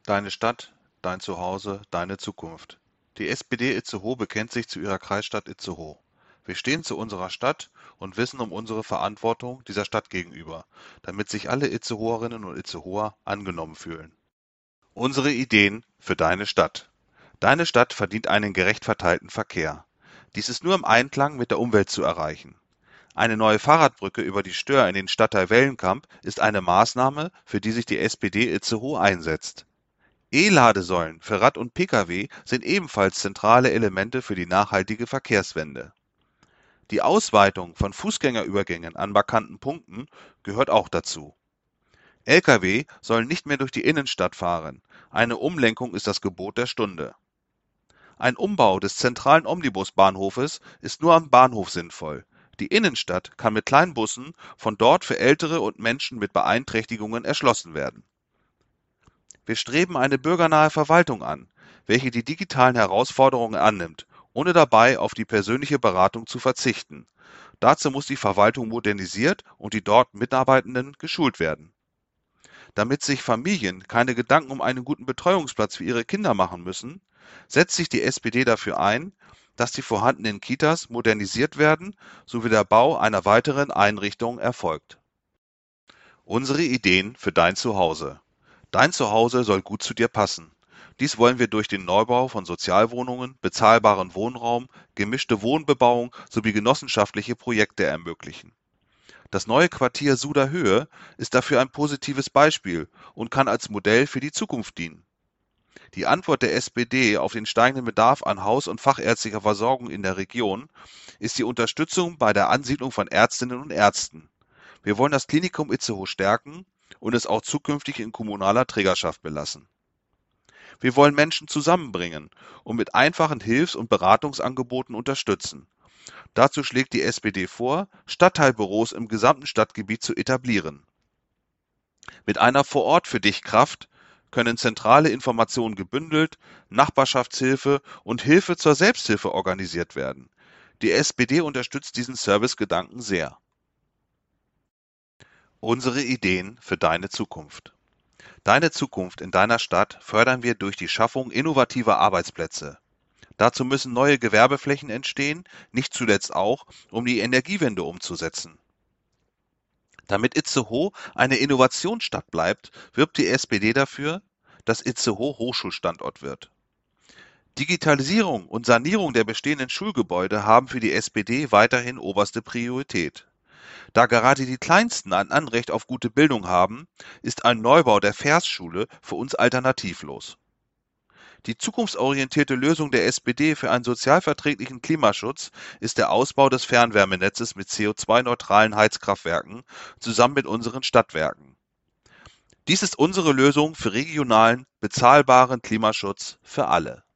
Deine Stadt, dein Zuhause, deine Zukunft. Die SPD Itzehoe bekennt sich zu ihrer Kreisstadt Itzehoe. Wir stehen zu unserer Stadt und wissen um unsere Verantwortung dieser Stadt gegenüber, damit sich alle Itzehoerinnen und Itzehoer angenommen fühlen. Unsere Ideen für deine Stadt. Deine Stadt verdient einen gerecht verteilten Verkehr. Dies ist nur im Einklang mit der Umwelt zu erreichen. Eine neue Fahrradbrücke über die Stör in den Stadtteil Wellenkamp ist eine Maßnahme, für die sich die SPD Itzehoe einsetzt. E-Ladesäulen für Rad- und Pkw sind ebenfalls zentrale Elemente für die nachhaltige Verkehrswende. Die Ausweitung von Fußgängerübergängen an markanten Punkten gehört auch dazu. Lkw sollen nicht mehr durch die Innenstadt fahren. Eine Umlenkung ist das Gebot der Stunde. Ein Umbau des zentralen Omnibusbahnhofes ist nur am Bahnhof sinnvoll. Die Innenstadt kann mit kleinen Bussen von dort für Ältere und Menschen mit Beeinträchtigungen erschlossen werden. Wir streben eine bürgernahe Verwaltung an, welche die digitalen Herausforderungen annimmt, ohne dabei auf die persönliche Beratung zu verzichten. Dazu muss die Verwaltung modernisiert und die dort Mitarbeitenden geschult werden. Damit sich Familien keine Gedanken um einen guten Betreuungsplatz für ihre Kinder machen müssen, setzt sich die SPD dafür ein, dass die vorhandenen Kitas modernisiert werden sowie der Bau einer weiteren Einrichtung erfolgt. Unsere Ideen für dein Zuhause. Dein Zuhause soll gut zu dir passen. Dies wollen wir durch den Neubau von Sozialwohnungen, bezahlbaren Wohnraum, gemischte Wohnbebauung sowie genossenschaftliche Projekte ermöglichen. Das neue Quartier Suder Höhe ist dafür ein positives Beispiel und kann als Modell für die Zukunft dienen. Die Antwort der SPD auf den steigenden Bedarf an haus- und fachärztlicher Versorgung in der Region ist die Unterstützung bei der Ansiedlung von Ärztinnen und Ärzten. Wir wollen das Klinikum Itzehoe stärken und es auch zukünftig in kommunaler Trägerschaft belassen. Wir wollen Menschen zusammenbringen und mit einfachen Hilfs- und Beratungsangeboten unterstützen. Dazu schlägt die SPD vor, Stadtteilbüros im gesamten Stadtgebiet zu etablieren. Mit einer Vor-Ort-für-dich-Kraft können zentrale Informationen gebündelt, Nachbarschaftshilfe und Hilfe zur Selbsthilfe organisiert werden. Die SPD unterstützt diesen Servicegedanken sehr. Unsere Ideen für deine Zukunft. Deine Zukunft in deiner Stadt fördern wir durch die Schaffung innovativer Arbeitsplätze. Dazu müssen neue Gewerbeflächen entstehen, nicht zuletzt auch, um die Energiewende umzusetzen. Damit Itzehoe eine Innovationsstadt bleibt, wirbt die SPD dafür, dass Itzehoe Hochschulstandort wird. Digitalisierung und Sanierung der bestehenden Schulgebäude haben für die SPD weiterhin oberste Priorität. Da gerade die Kleinsten ein Anrecht auf gute Bildung haben, ist ein Neubau der Versschule für uns alternativlos. Die zukunftsorientierte Lösung der SPD für einen sozialverträglichen Klimaschutz ist der Ausbau des Fernwärmenetzes mit CO2-neutralen Heizkraftwerken zusammen mit unseren Stadtwerken. Dies ist unsere Lösung für regionalen, bezahlbaren Klimaschutz für alle.